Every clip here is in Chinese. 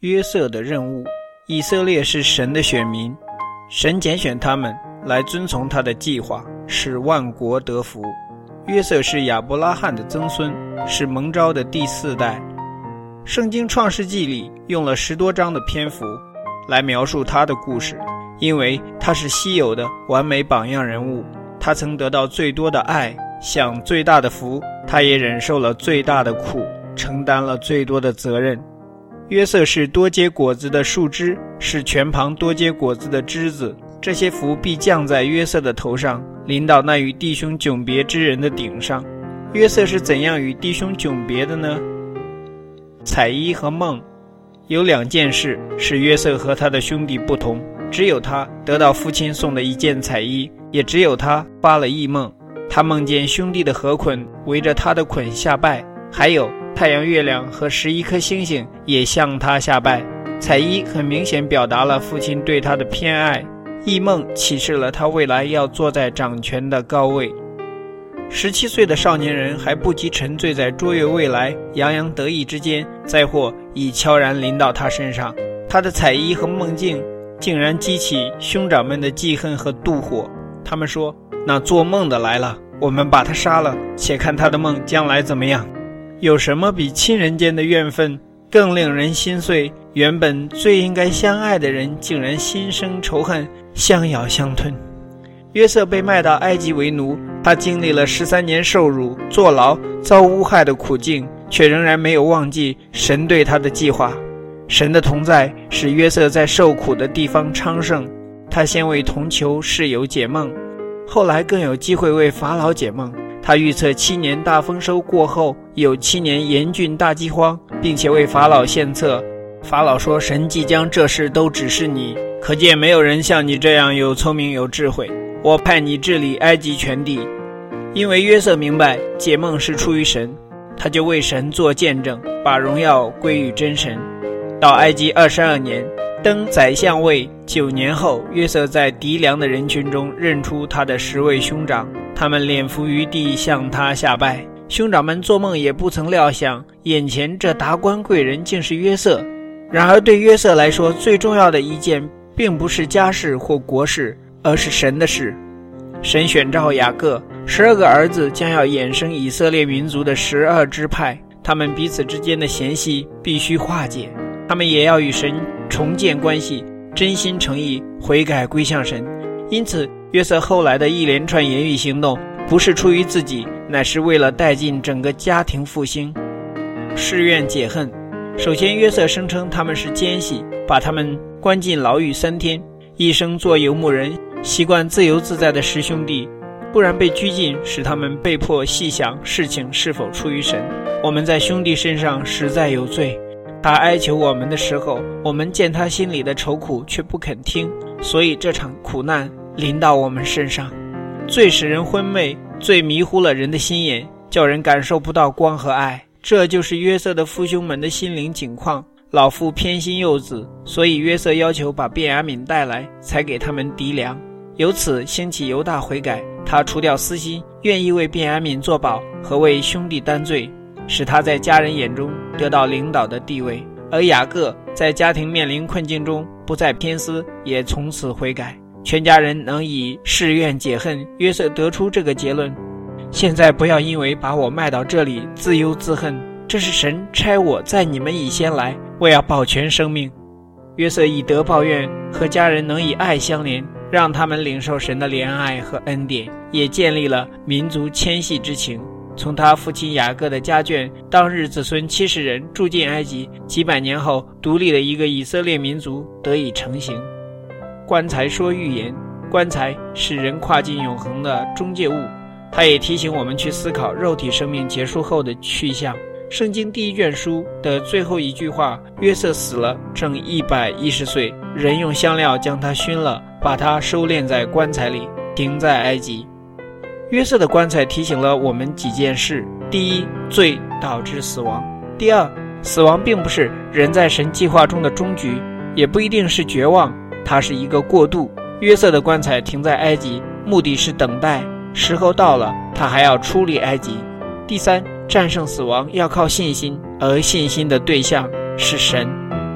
约瑟的任务。以色列是神的选民，神拣选他们来遵从他的计划，使万国得福。约瑟是亚伯拉罕的曾孙，是蒙召的第4代。圣经创世纪里用了10多章的篇幅来描述他的故事，因为他是稀有的完美榜样人物。他曾得到最多的爱，享最大的福，他也忍受了最大的苦，承担了最多的责任。约瑟是多结果子的树枝，是泉旁多结果子的枝子，这些福必降在约瑟的头上，临到那与弟兄迥别之人的顶上。约瑟是怎样与弟兄迥别的呢？彩衣和梦。有2件事使约瑟和他的兄弟不同，只有他得到父亲送的1件彩衣，也只有他发了异梦。他梦见兄弟的河捆围着他的捆下拜，还有太阳、月亮和11颗星星也向他下拜。彩衣很明显表达了父亲对他的偏爱，异梦启示了他未来要坐在掌权的高位。17岁的少年人还不及沉醉在卓越未来、洋洋得意之间，灾祸已悄然临到他身上。他的彩衣和梦境竟然激起兄长们的记恨和妒火。他们说，那做梦的来了，我们把他杀了，且看他的梦将来怎么样。有什么比亲人间的怨愤更令人心碎？原本最应该相爱的人，竟然心生仇恨，相咬相吞。约瑟被卖到埃及为奴，他经历了13年受辱、坐牢、遭污害的苦境，却仍然没有忘记神对他的计划。神的同在使约瑟在受苦的地方昌盛。他先为同囚室友解梦，后来更有机会为法老解梦。他预测7年大丰收过后有7年严峻大饥荒，并且为法老献策。法老说，神即将这事都指示你，可见没有人像你这样有聪明有智慧，我派你治理埃及全地。因为约瑟明白解梦是出于神，他就为神做见证，把荣耀归于真神。到埃及22年，登宰相位9年后，约瑟在敌粮的人群中认出他的10位兄长，他们脸伏于地向他下拜。兄长们做梦也不曾料想，眼前这达官贵人竟是约瑟。然而对约瑟来说，最重要的一件并不是家事或国事，而是神的事。神选召雅各，12个儿子将要衍生以色列民族的12支派，他们彼此之间的嫌隙必须化解，他们也要与神重建关系，真心诚意悔改归向神。因此约瑟后来的一连串言语行动不是出于自己，乃是为了带进整个家庭复兴。誓愿解恨。首先约瑟声称他们是奸细，把他们关进牢狱3天，一生做游牧人，习惯自由自在的10兄弟突然被拘禁，使他们被迫细想事情是否出于神。我们在兄弟身上实在有罪，他哀求我们的时候，我们见他心里的愁苦却不肯听，所以这场苦难临到我们身上。罪使人昏昧，罪迷糊了人的心眼，叫人感受不到光和爱。这就是约瑟的父兄们的心灵境况。老父偏心幼子，所以约瑟要求把便雅悯带来，才给他们籴粮。由此兴起犹大悔改，他除掉私心，愿意为便雅悯作保和为兄弟担罪，使他在家人眼中得到领导的地位。而雅各在家庭面临困境中不再偏私，也从此悔改。全家人能以誓愿解恨，约瑟得出这个结论：现在不要因为把我卖到这里自忧自恨，这是神差我在你们以先来，为要保全生命。约瑟以德报怨，和家人能以爱相连，让他们领受神的怜爱和恩典，也建立了民族迁徙之情。从他父亲雅各的家眷，当日子孙70人住进埃及，几百年后独立的一个以色列民族得以成型。棺材说预言，棺材是人跨进永恒的中介物，它也提醒我们去思考肉体生命结束后的去向。圣经第1卷书的最后一句话，约瑟死了，正110岁，人用香料将他熏了，把他收敛在棺材里，停在埃及。约瑟的棺材提醒了我们几件事：第一，罪导致死亡；第二，死亡并不是人在神计划中的终局，也不一定是绝望，它是一个过渡。约瑟的棺材停在埃及，目的是等待，时候到了，他还要出离埃及。第三，战胜死亡要靠信心，而信心的对象是神。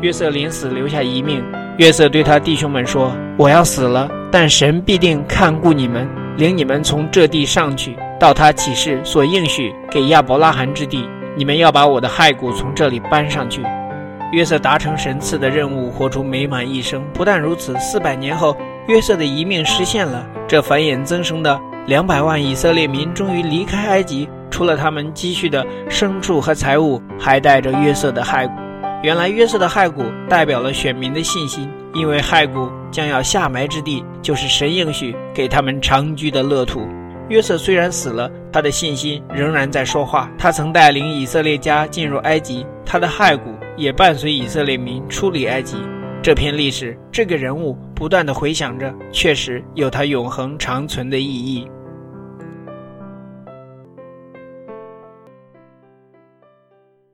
约瑟临死留下遗命。约瑟对他弟兄们说：我要死了，但神必定看顾你们，领你们从这地上去，到他起誓所应许给亚伯拉罕之地。你们要把我的骸骨从这里搬上去。约瑟达成神赐的任务，活出美满一生。不但如此，400年后，约瑟的遗命实现了。这繁衍增生的200万以色列民终于离开埃及，除了他们积蓄的牲畜和财物，还带着约瑟的骸骨。原来约瑟的骸骨代表了选民的信心，因为骸骨将要下埋之地，就是神应许给他们长居的乐土。约瑟虽然死了，他的信心仍然在说话。他曾带领以色列家进入埃及，他的骸骨也伴随以色列民出离埃及。这篇历史，这个人物不断地回想着，确实有他永恒长存的意义。